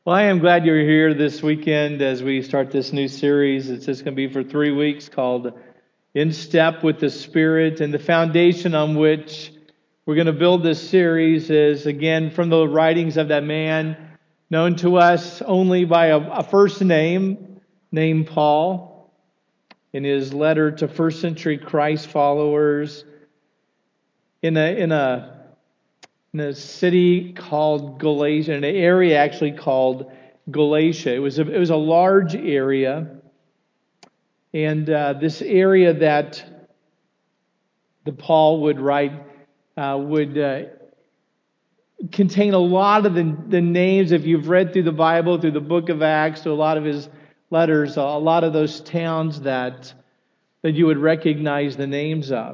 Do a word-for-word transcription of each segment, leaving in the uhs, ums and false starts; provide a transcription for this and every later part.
Well, I am glad you're here this weekend as we start this new series. It's just going to be for three weeks called In Step with the Spirit. And the foundation on which we're going to build this series is, again, from the writings of that man known to us only by a, a first name, named Paul, in his letter to first century Christ followers in a, in a in a city called Galatia, in an area actually called Galatia. It was a, it was a large area, and uh, this area that the Paul would write uh, would uh, contain a lot of the, the names. If you've read through the Bible, through the book of Acts, through a lot of his letters, a lot of those towns that that you would recognize the names of.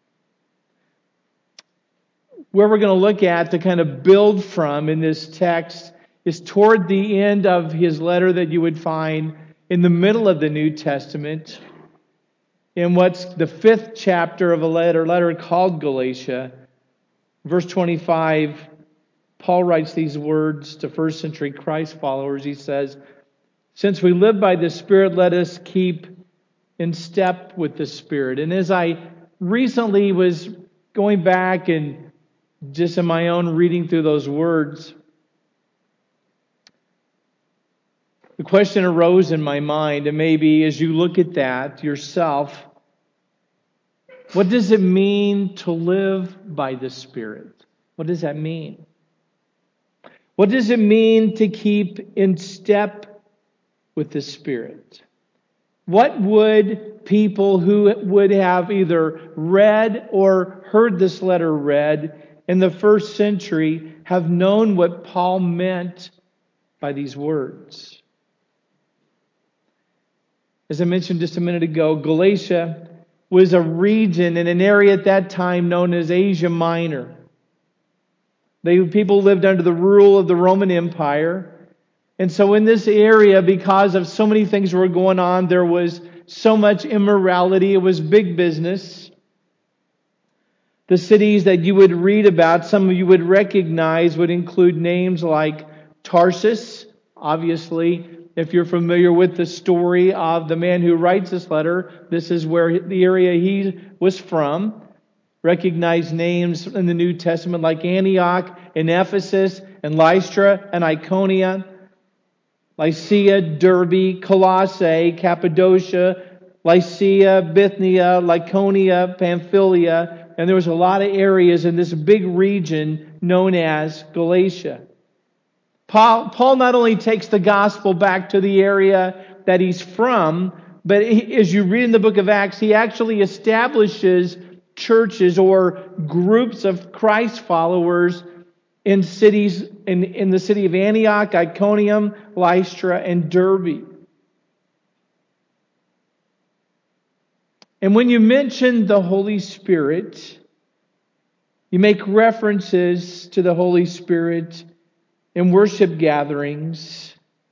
Where we're going to look at to kind of build from in this text is toward the end of his letter that you would find in the middle of the New Testament, in what's the fifth chapter of a letter, letter called Galatia. Verse twenty-five, Paul writes these words to first century Christ followers. He says, "Since we live by the Spirit, let us keep in step with the Spirit." And as I recently was going back and just in my own reading through those words, the question arose in my mind, and maybe as you look at that yourself, what does it mean to live by the Spirit? What does that mean? What does it mean to keep in step with the Spirit? What would people who would have either read or heard this letter read in the first century have known what Paul meant by these words? As I mentioned just a minute ago, Galatia was a region in an area at that time known as Asia Minor. They, people lived under the rule of the Roman Empire. And so in this area, because of so many things that were going on, there was so much immorality. It was big business. The cities that you would read about, some of you would recognize, would include names like Tarsus. Obviously, if you're familiar with the story of the man who writes this letter, this is where the area he was from. Recognize names in the New Testament like Antioch and Ephesus and Lystra and Iconium, Lycia, Derbe, Colossae, Cappadocia, Lycia, Bithynia, Lycaonia, Pamphylia. And there was a lot of areas in this big region known as Galatia. Paul, Paul not only takes the gospel back to the area that he's from, but he, as you read in the book of Acts, he actually establishes churches or groups of Christ followers in cities, in, in the city of Antioch, Iconium, Lystra, and Derbe. And when you mention the Holy Spirit, you make references to the Holy Spirit in worship gatherings.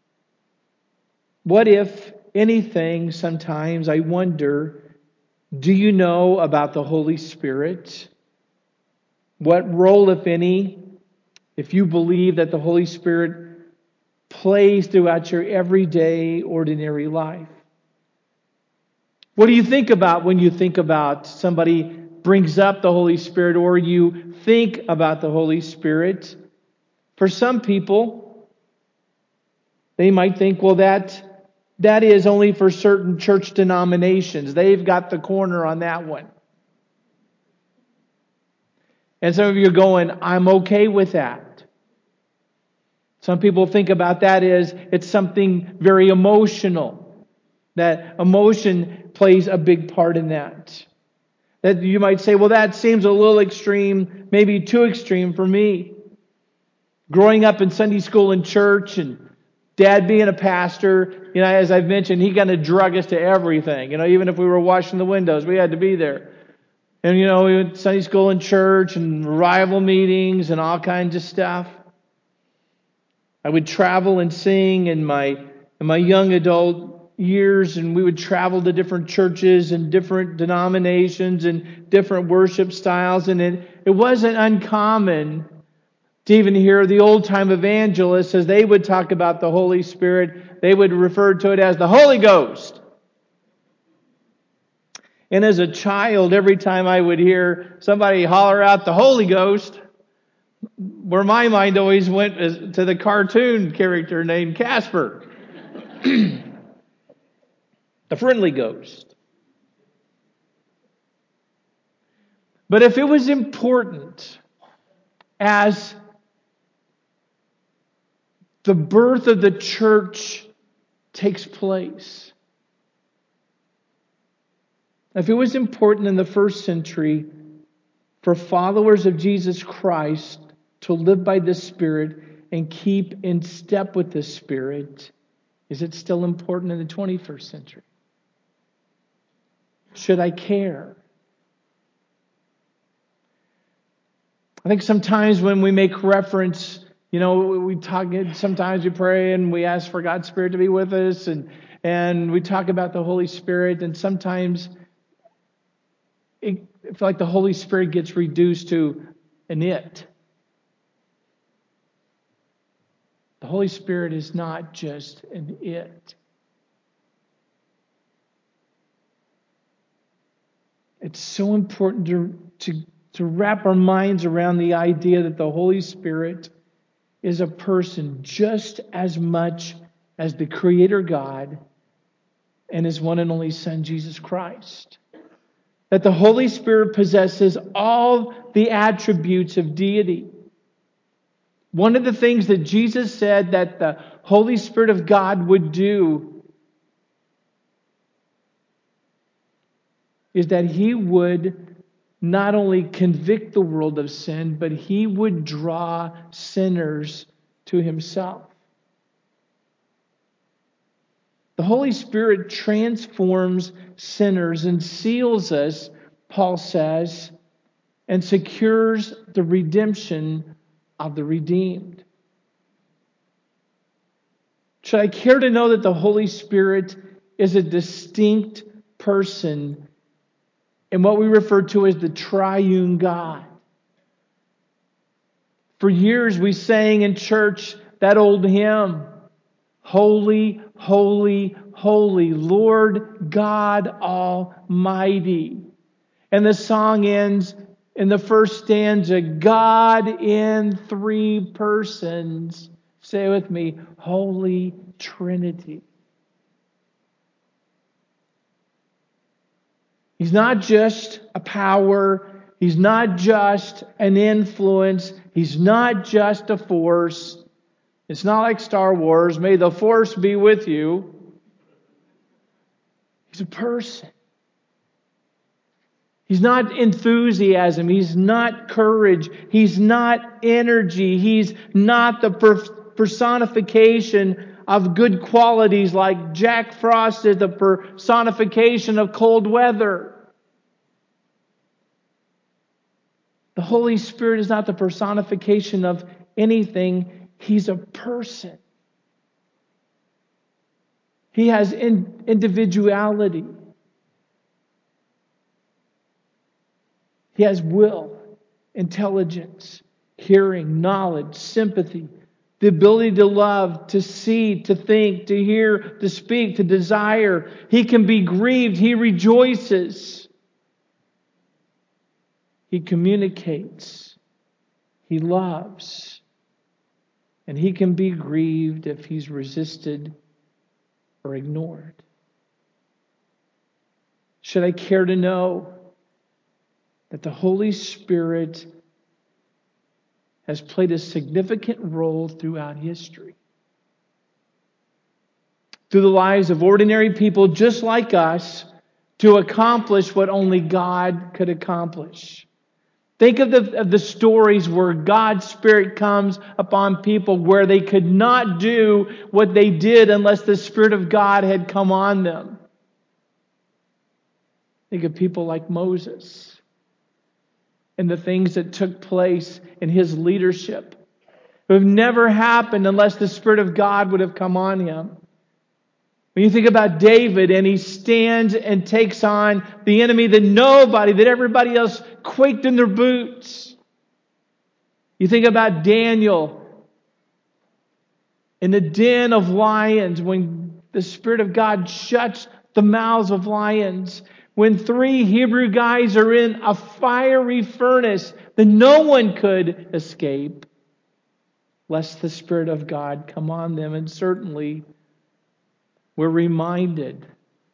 What if anything, sometimes I wonder, do you know about the Holy Spirit? What role, if any, if you believe that the Holy Spirit plays throughout your everyday, ordinary life? What do you think about when you think about somebody brings up the Holy Spirit or you think about the Holy Spirit? For some people, they might think, well, that, that is only for certain church denominations. They've got the corner on that one. And some of you are going, I'm okay with that. Some people think about that as it's something very emotional. That emotion plays a big part in that. That you might say, well, that seems a little extreme, maybe too extreme for me. Growing up in Sunday school and church and Dad being a pastor, you know, as I've mentioned, he kind of drug us to everything. You know, even if we were washing the windows, we had to be there. And, you know, we went to Sunday school and church and revival meetings and all kinds of stuff. I would travel and sing in my in my young adult years, and we would travel to different churches and different denominations and different worship styles. And it, it wasn't uncommon To even hear the old-time evangelists, as they would talk about the Holy Spirit, they would refer to it as the Holy Ghost. And as a child, every time I would hear somebody holler out the Holy Ghost, where my mind always went is to the cartoon character named Casper, the friendly ghost. But if it was important as the birth of the church takes place, if it was important in the first century for followers of Jesus Christ to live by the Spirit and keep in step with the Spirit, is it still important in the twenty-first century? Should I care? I think sometimes when we make reference, you know, we talk, sometimes we pray and we ask for God's Spirit to be with us, and, and we talk about the Holy Spirit, and sometimes it, I feel like the Holy Spirit gets reduced to an it. The Holy Spirit is not just an it. It's so important to, to, to wrap our minds around the idea that the Holy Spirit is a person just as much as the Creator God and His one and only Son, Jesus Christ. That the Holy Spirit possesses all the attributes of deity. One of the things that Jesus said that the Holy Spirit of God would do is that He would not only convict the world of sin, but He would draw sinners to Himself. The Holy Spirit transforms sinners and seals us, Paul says, and secures the redemption of the redeemed. Should I care to know that the Holy Spirit is a distinct person in what we refer to as the triune God? For years we sang in church that old hymn, Holy, holy, holy, Lord God Almighty. And the song ends in the first stanza, God in three persons. Say with me, Holy Trinity. He's not just a power. He's not just an influence. He's not just a force. It's not like Star Wars. May the Force be with you. He's a person. He's not enthusiasm. He's not courage. He's not energy. He's not the personification of good qualities like Jack Frost is the personification of cold weather. The Holy Spirit is not the personification of anything. He's a person. He has in, individuality. He has will, intelligence, hearing, knowledge, sympathy, the ability to love, to see, to think, to hear, to speak, to desire. He can be grieved. He rejoices. He communicates. He loves. And He can be grieved if He's resisted or ignored. Should I care to know that the Holy Spirit has played a significant role throughout history? Through the lives of ordinary people just like us, to accomplish what only God could accomplish. Think of the, of the stories where God's Spirit comes upon people where they could not do what they did unless the Spirit of God had come on them. Think of people like Moses and the things that took place in his leadership, who have never happened unless the Spirit of God would have come on him. When you think about David and he stands and takes on the enemy that nobody, that everybody else quaked in their boots. You think about Daniel in the den of lions when the Spirit of God shuts the mouths of lions. When three Hebrew guys are in a fiery furnace that no one could escape, lest the Spirit of God come on them. And certainly we're reminded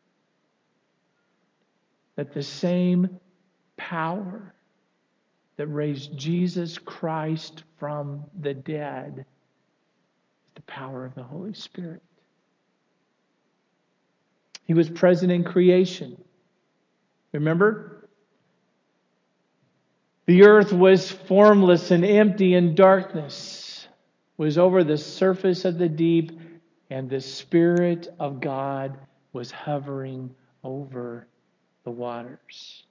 that the same power that raised Jesus Christ from the dead is the power of the Holy Spirit. He was present in creation. Remember? The earth was formless and empty, and darkness was over the surface of the deep, and the Spirit of God was hovering over the waters.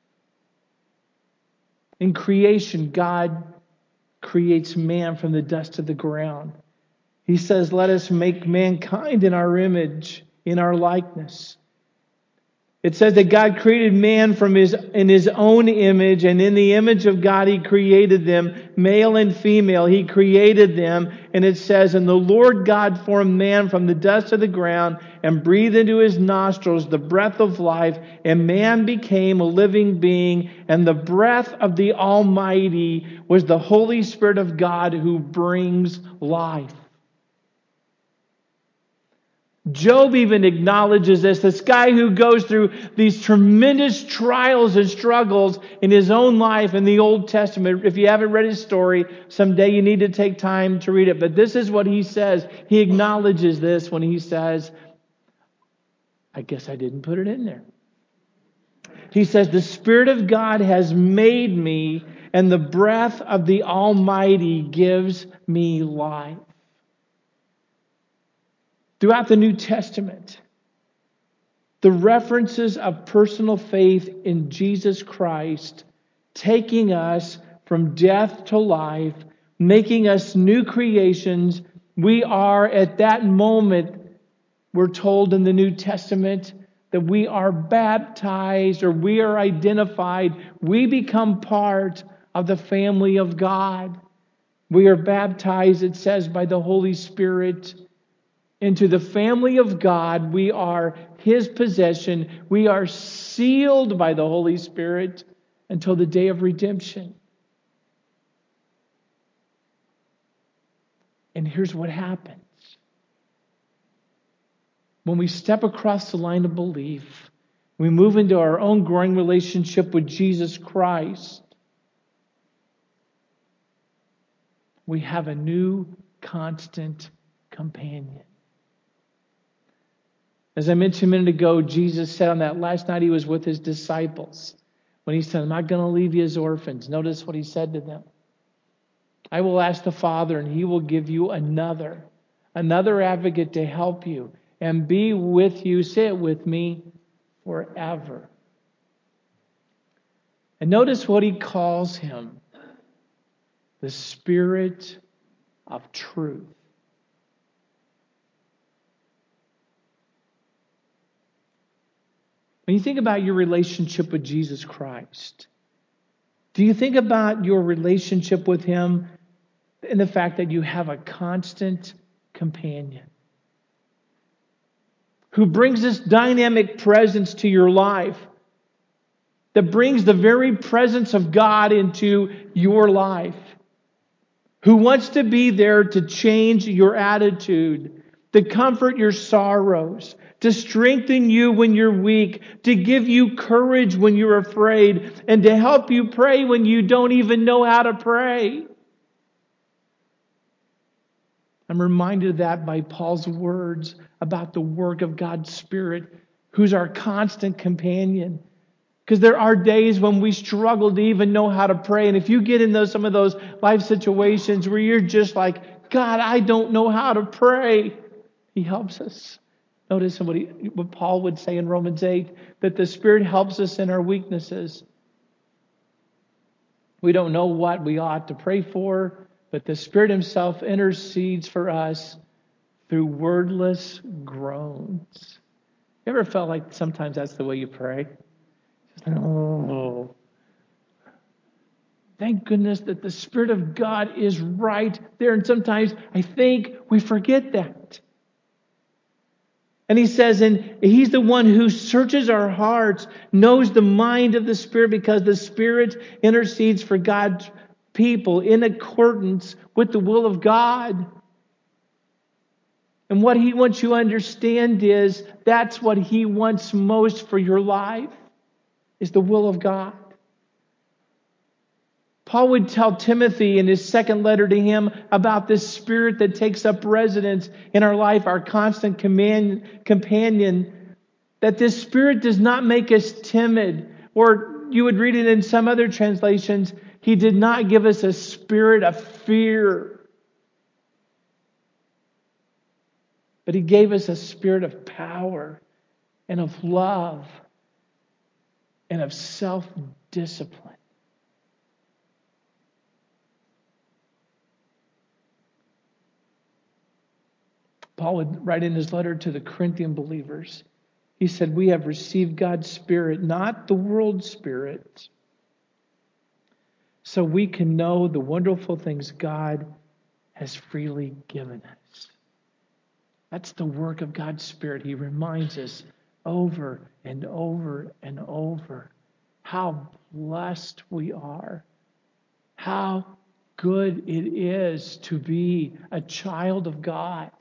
In creation, God creates man from the dust of the ground. He says, let us make mankind in our image, in our likeness. It says that God created man from his in his own image, and in the image of God He created them, male and female. He created them, and it says, and the Lord God formed man from the dust of the ground and breathed into his nostrils the breath of life, and man became a living being, and the breath of the Almighty was the Holy Spirit of God who brings life. Job even acknowledges this. This guy who goes through these tremendous trials and struggles in his own life in the Old Testament. If you haven't read his story, someday you need to take time to read it. But this is what he says. He acknowledges this when he says, I guess I didn't put it in there. He says, the Spirit of God has made me, and the breath of the Almighty gives me life. Throughout the New Testament, the references of personal faith in Jesus Christ, taking us from death to life, making us new creations, we are at that moment, we're told in the New Testament, that we are baptized or we are identified. We become part of the family of God. We are baptized, it says, by the Holy Spirit into the family of God. We are His possession. We are sealed by the Holy Spirit until the day of redemption. And here's what happens. When we step across the line of belief, we move into our own growing relationship with Jesus Christ. We have a new constant companion. As I mentioned a minute ago, Jesus said on that last night He was with His disciples, when He said, I'm not going to leave you as orphans. Notice what He said to them. I will ask the Father, and He will give you another, another advocate to help you and be with you, say it with me, forever. And notice what He calls Him, the Spirit of truth. When you think about your relationship with Jesus Christ, do you think about your relationship with Him in the fact that you have a constant companion who brings this dynamic presence to your life, that brings the very presence of God into your life, who wants to be there to change your attitude, to comfort your sorrows, to strengthen you when you're weak, to give you courage when you're afraid, and to help you pray when you don't even know how to pray. I'm reminded of that by Paul's words about the work of God's Spirit, who's our constant companion. Because there are days when we struggle to even know how to pray. And if you get in those some of those life situations where you're just like, God, I don't know how to pray, He helps us. Notice what, he, what Paul would say in Romans eight, that the Spirit helps us in our weaknesses. We don't know what we ought to pray for, but the Spirit Himself intercedes for us through wordless groans. You ever felt like sometimes that's the way you pray? Just like, oh. Thank goodness that the Spirit of God is right there. And sometimes I think we forget that. And he says, and he's the one who searches our hearts, knows the mind of the Spirit, because the Spirit intercedes for God's people in accordance with the will of God. And what he wants you to understand is that's what he wants most for your life, is the will of God. Paul would tell Timothy in his second letter to him about this Spirit that takes up residence in our life, our constant command, companion, that this Spirit does not make us timid. Or you would read it in some other translations, he did not give us a spirit of fear, but he gave us a spirit of power and of love and of self-discipline. Paul would write in his letter to the Corinthian believers, he said, we have received God's Spirit, not the world's spirit, so we can know the wonderful things God has freely given us. That's the work of God's Spirit. He reminds us over and over and over how blessed we are, how good it is to be a child of God.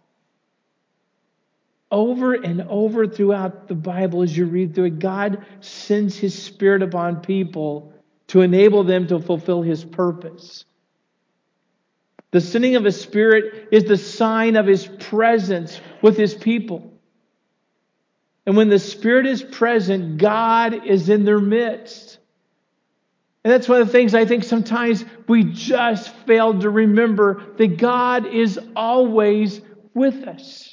Over and over throughout the Bible, as you read through it, God sends His Spirit upon people to enable them to fulfill His purpose. The sending of His Spirit is the sign of His presence with His people. And when the Spirit is present, God is in their midst. And that's one of the things I think sometimes we just fail to remember, that God is always with us.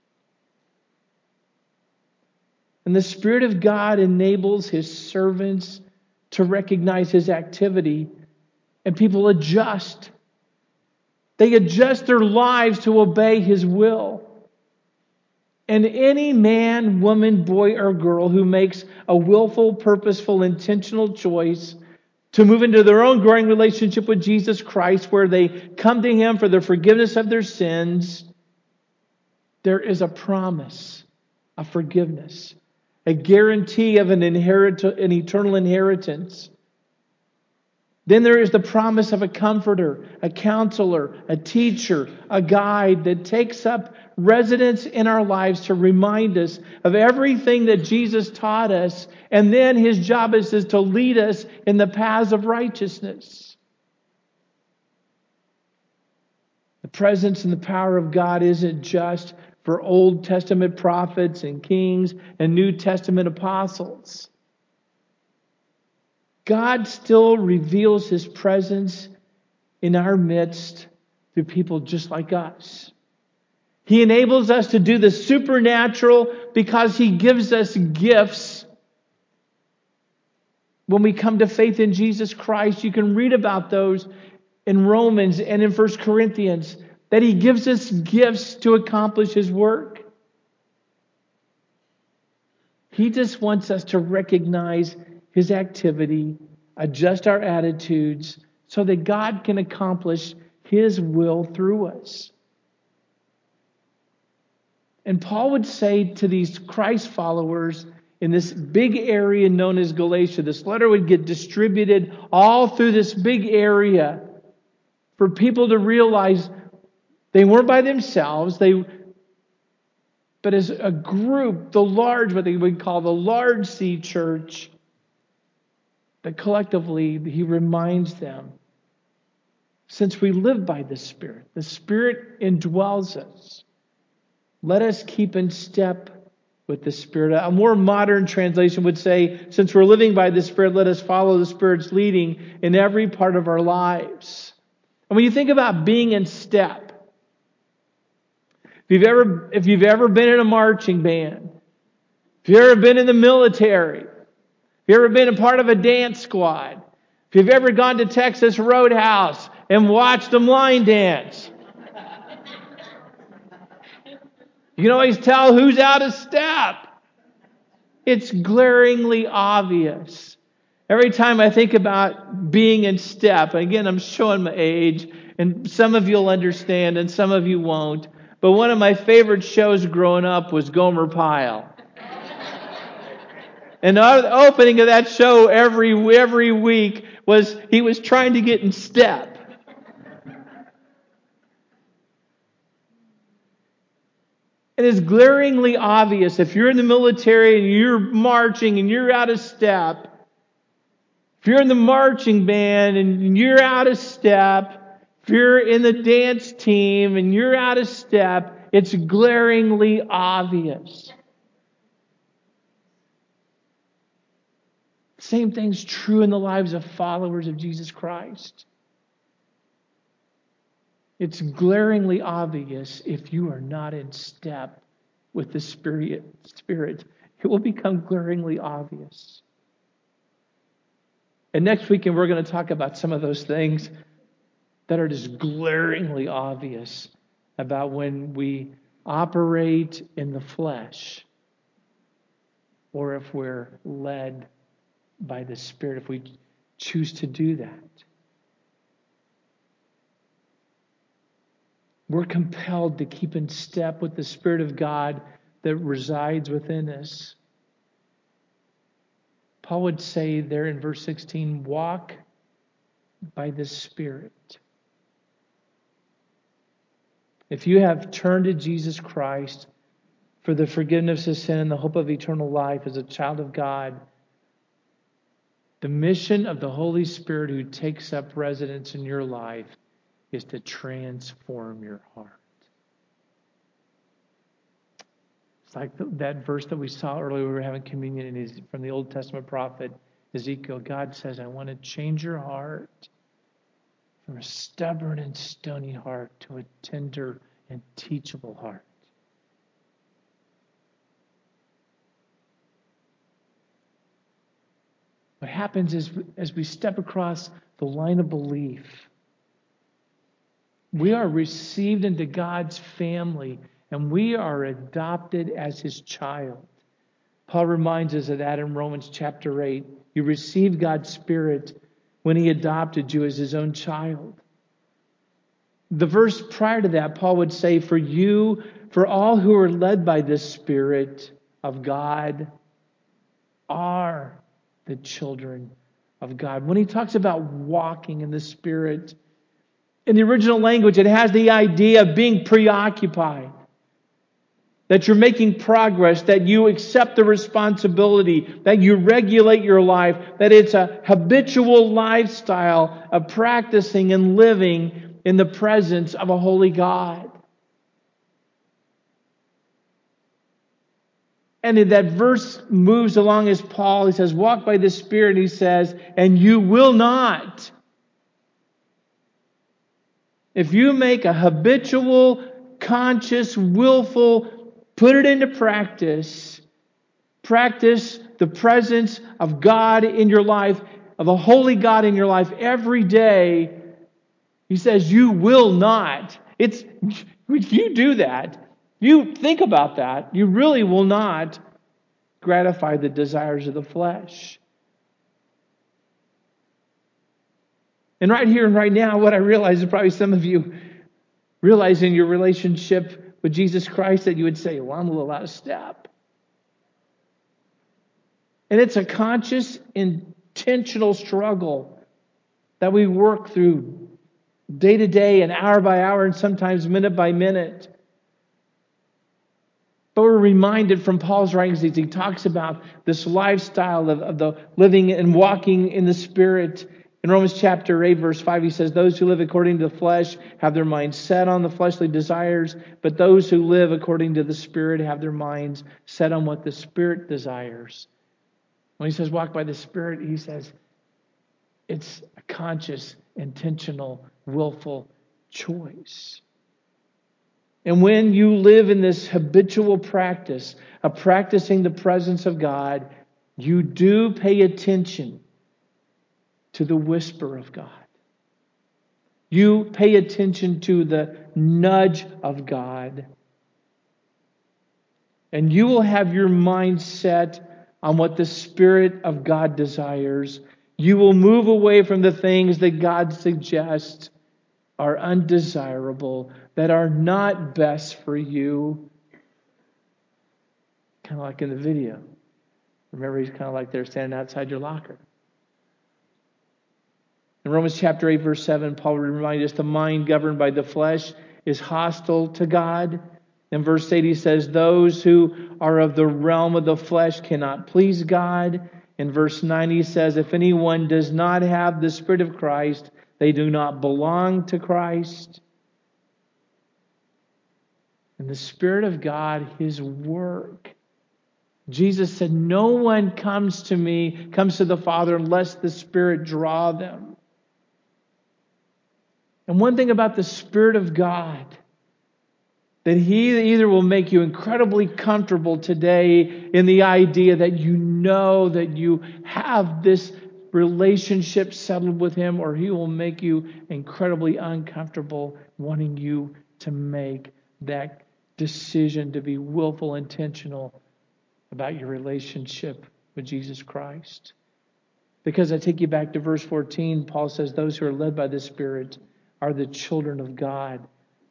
And the Spirit of God enables His servants to recognize His activity, and people adjust. They adjust their lives to obey His will. And any man, woman, boy, or girl who makes a willful, purposeful, intentional choice to move into their own growing relationship with Jesus Christ, where they come to Him for the forgiveness of their sins, there is a promise of forgiveness, a guarantee of an, inherit- an eternal inheritance. Then there is the promise of a comforter, a counselor, a teacher, a guide that takes up residence in our lives to remind us of everything that Jesus taught us. And then His job is, is to lead us in the paths of righteousness. The presence and the power of God isn't just for Old Testament prophets and kings and New Testament apostles. God still reveals His presence in our midst through people just like us. He enables us to do the supernatural because He gives us gifts. When we come to faith in Jesus Christ, you can read about those in Romans and in First Corinthians, that He gives us gifts to accomplish His work. He just wants us to recognize His activity, adjust our attitudes so that God can accomplish His will through us. And Paul would say to these Christ followers in this big area known as Galatia, this letter would get distributed all through this big area for people to realize they weren't by themselves, they but as a group, the large, what they would call the large C church, that collectively He reminds them, since we live by the Spirit, the Spirit indwells us, let us keep in step with the Spirit. A more modern translation would say, since we're living by the Spirit, let us follow the Spirit's leading in every part of our lives. And when you think about being in step, if you've ever, if you've ever been in a marching band, if you've ever been in the military, if you've ever been a part of a dance squad, if you've ever gone to Texas Roadhouse and watched them line dance, you can always tell who's out of step. It's glaringly obvious. Every time I think about being in step, again, I'm showing my age, and some of you'll understand and some of you won't, but one of my favorite shows growing up was Gomer Pyle. And the opening of that show every every week was he was trying to get in step. It is glaringly obvious if you're in the military and you're marching and you're out of step. If you're in the marching band and you're out of step, if you're in the dance team and you're out of step, it's glaringly obvious. Same thing's true in the lives of followers of Jesus Christ. It's glaringly obvious if you are not in step with the Spirit. Spirit. It will become glaringly obvious. And next weekend, we're going to talk about some of those things that are just glaringly obvious about when we operate in the flesh or if we're led by the Spirit, if we choose to do that. We're compelled to keep in step with the Spirit of God that resides within us. Paul would say there in verse sixteen, walk by the Spirit. If you have turned to Jesus Christ for the forgiveness of sin and the hope of eternal life as a child of God, the mission of the Holy Spirit who takes up residence in your life is to transform your heart. It's like that verse that we saw earlier, we were having communion, and is from the Old Testament prophet Ezekiel. God says, I want to change your heart from a stubborn and stony heart to a tender and teachable heart. What happens is, as we step across the line of belief, we are received into God's family, and we are adopted as His child. Paul reminds us of that in Romans chapter eight. You received God's Spirit when He adopted you as His own child. The verse prior to that, Paul would say, for you, for all who are led by this Spirit of God, are the children of God. When he talks about walking in the Spirit, in the original language, it has the idea of being preoccupied. That you're making progress, that you accept the responsibility, that you regulate your life, that it's a habitual lifestyle of practicing and living in the presence of a holy God. And that verse moves along as Paul, he says, walk by the Spirit, he says, and you will not. If you make a habitual, conscious, willful, put it into practice, practice the presence of God in your life, of a holy God in your life every day, he says, you will not. It's, if you do that, you think about that, you really will not gratify the desires of the flesh. And right here and right now, what I realize is probably some of you realize in your relationship with Jesus Christ that you would say, well, I'm a little out of step. And it's a conscious, intentional struggle that we work through day to day and hour by hour and sometimes minute by minute. But we're reminded from Paul's writings as he talks about this lifestyle of, of the living and walking in the Spirit. In Romans chapter eight, verse five, he says, those who live according to the flesh have their minds set on the fleshly desires, but those who live according to the Spirit have their minds set on what the Spirit desires. When he says walk by the Spirit, he says it's a conscious, intentional, willful choice. And when you live in this habitual practice of practicing the presence of God, you do pay attention to the whisper of God. You pay attention to the nudge of God. And you will have your mind set on what the Spirit of God desires. You will move away from the things that God suggests are undesirable, that are not best for you. Kind of like in the video. Remember, he's kind of like they're standing outside your locker. In Romans chapter eight, verse seven, Paul reminds us the mind governed by the flesh is hostile to God. In verse eight, he says, those who are of the realm of the flesh cannot please God. In verse nine, he says, if anyone does not have the Spirit of Christ, they do not belong to Christ. And the Spirit of God, His work. Jesus said, no one comes to me, comes to the Father unless the Spirit draw them. And one thing about the Spirit of God, that He either will make you incredibly comfortable today in the idea that you know that you have this relationship settled with Him, or He will make you incredibly uncomfortable wanting you to make that decision to be willful, intentional about your relationship with Jesus Christ. Because I take you back to verse fourteen, Paul says, those who are led by the Spirit are the children of God.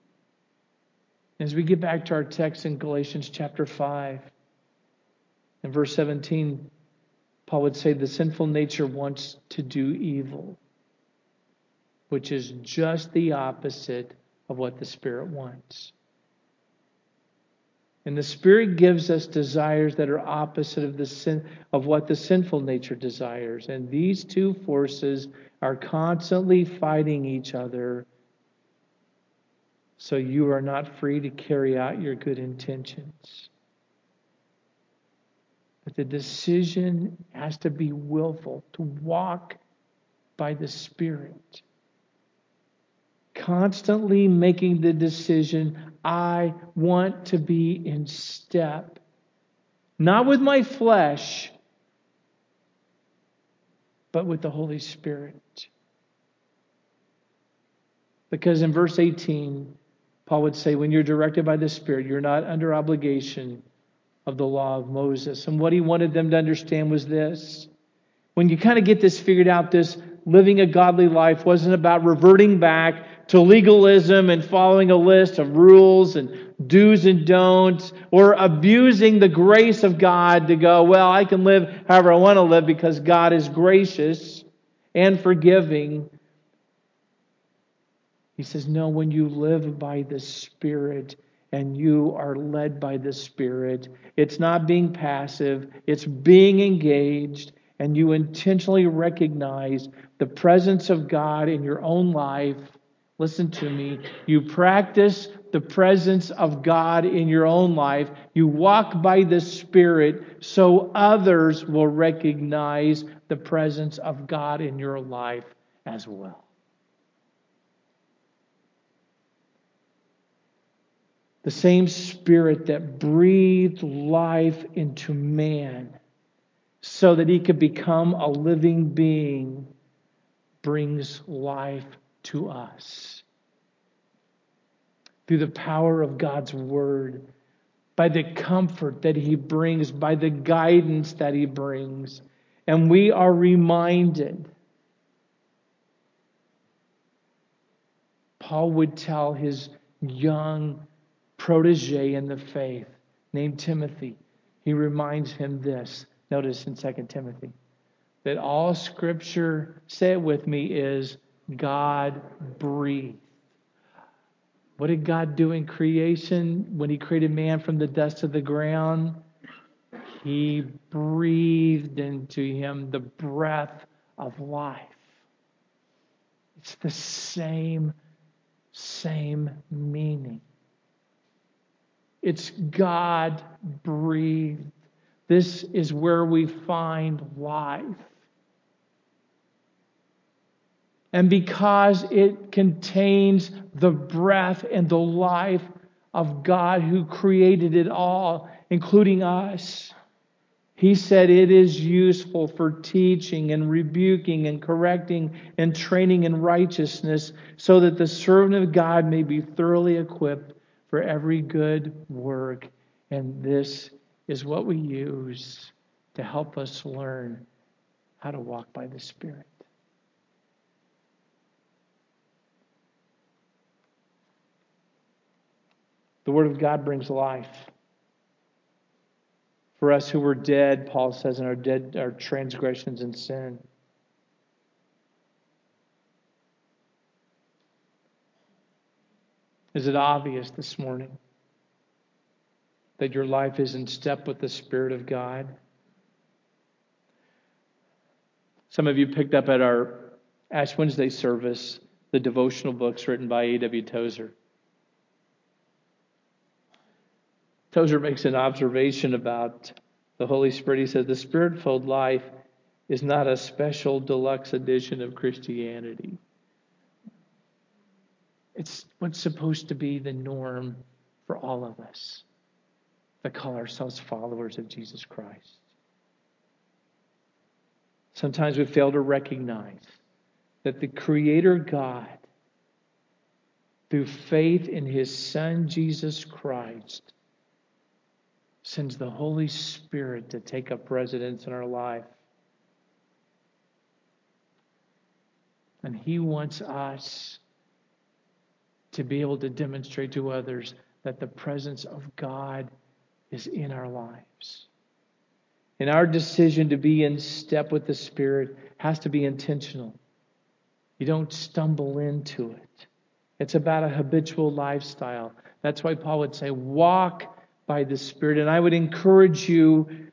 As we get back to our text in Galatians chapter five, in verse seventeen, Paul would say the sinful nature wants to do evil, which is just the opposite of what the Spirit wants. And the Spirit gives us desires that are opposite of the sin, of what the sinful nature desires. And these two forces are constantly fighting each other, so you are not free to carry out your good intentions. But the decision has to be willful, to walk by the Spirit. Constantly making the decision, I want to be in step. Not with my flesh, but with the Holy Spirit. Because in verse eighteen, Paul would say, when you're directed by the Spirit, you're not under obligation of the law of Moses. And what he wanted them to understand was this. When you kind of get this figured out, this living a godly life wasn't about reverting back to legalism and following a list of rules and do's and don'ts, or abusing the grace of God to go, well, I can live however I want to live because God is gracious and forgiving. He says, no, when you live by the Spirit and you are led by the Spirit, it's not being passive, it's being engaged, and you intentionally recognize the presence of God in your own life. Listen to me. You practice the presence of God in your own life. You walk by the Spirit so others will recognize the presence of God in your life as well. The same Spirit that breathed life into man so that he could become a living being brings life to us. Through the power of God's Word, by the comfort that He brings, by the guidance that He brings. And we are reminded. Paul would tell his young protege in the faith named Timothy. He reminds him this. Notice in Second Timothy. That all Scripture, say it with me, is God breathed. What did God do in creation when He created man from the dust of the ground? He breathed into him the breath of life. It's the same, same meaning. It's God breathed. This is where we find life. And because it contains the breath and the life of God who created it all, including us, He said it is useful for teaching and rebuking and correcting and training in righteousness, so that the servant of God may be thoroughly equipped for every good work. And this is what we use to help us learn how to walk by the Spirit. The Word of God brings life. For us who were dead, Paul says, in our dead, our transgressions and sin. Is it obvious this morning that your life is in step with the Spirit of God? Some of you picked up at our Ash Wednesday service the devotional books written by A W Tozer. Tozer makes an observation about the Holy Spirit. He says, the Spirit-filled life is not a special deluxe edition of Christianity. It's what's supposed to be the norm for all of us that call ourselves followers of Jesus Christ. Sometimes we fail to recognize that the Creator God, through faith in His Son, Jesus Christ, sends the Holy Spirit to take up residence in our life. And He wants us to be able to demonstrate to others that the presence of God is in our lives. And our decision to be in step with the Spirit has to be intentional. You don't stumble into it. It's about a habitual lifestyle. That's why Paul would say, walk by the Spirit. And I would encourage you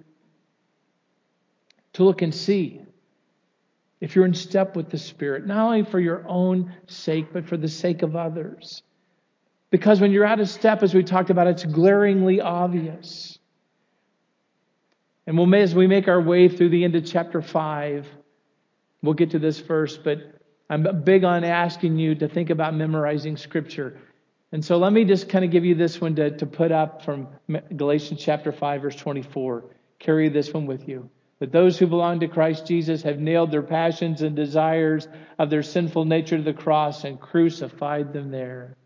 to look and see if you're in step with the Spirit, not only for your own sake, but for the sake of others. Because when you're out of step, as we talked about, it's glaringly obvious. And we'll, as we make our way through the end of chapter five, we'll get to this verse, but I'm big on asking you to think about memorizing Scripture. And so let me just kind of give you this one to, to put up from Galatians chapter five, verse twenty-four. Carry this one with you. That those who belong to Christ Jesus have nailed their passions and desires of their sinful nature to the cross and crucified them there.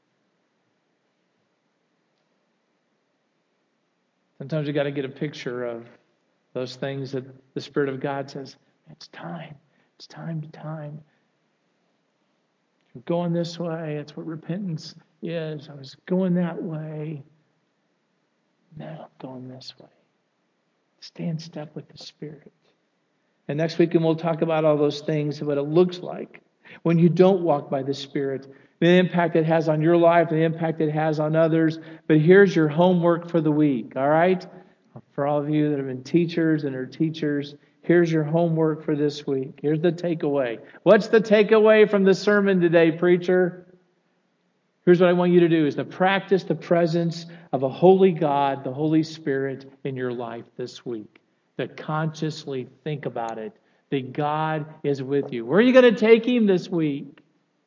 Sometimes we've got to get a picture of those things that the Spirit of God says, it's time. It's time to time. I'm going this way. That's what repentance is. I was going that way. Now I'm going this way. Stay in step with the Spirit. And next week we'll talk about all those things, what it looks like when you don't walk by the Spirit, the impact it has on your life, the impact it has on others. But here's your homework for the week, all right? For all of you that have been teachers and are teachers, here's your homework for this week. Here's the takeaway. What's the takeaway from the sermon today, preacher? Here's what I want you to do, is to practice the presence of a holy God, the Holy Spirit, in your life this week. To consciously think about it, that God is with you. Where are you going to take Him this week?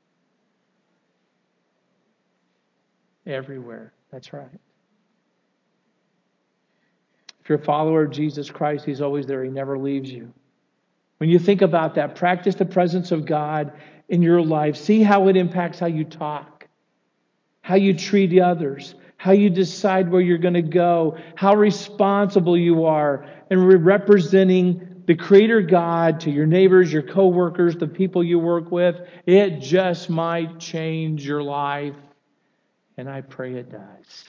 Everywhere. That's right. If you're a follower of Jesus Christ, He's always there. He never leaves you. When you think about that, practice the presence of God in your life. See how it impacts how you talk, how you treat others, how you decide where you're going to go, how responsible you are in representing the Creator God to your neighbors, your coworkers, the people you work with. It just might change your life, and I pray it does,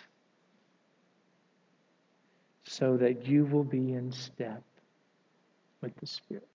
so that you will be in step with the Spirit.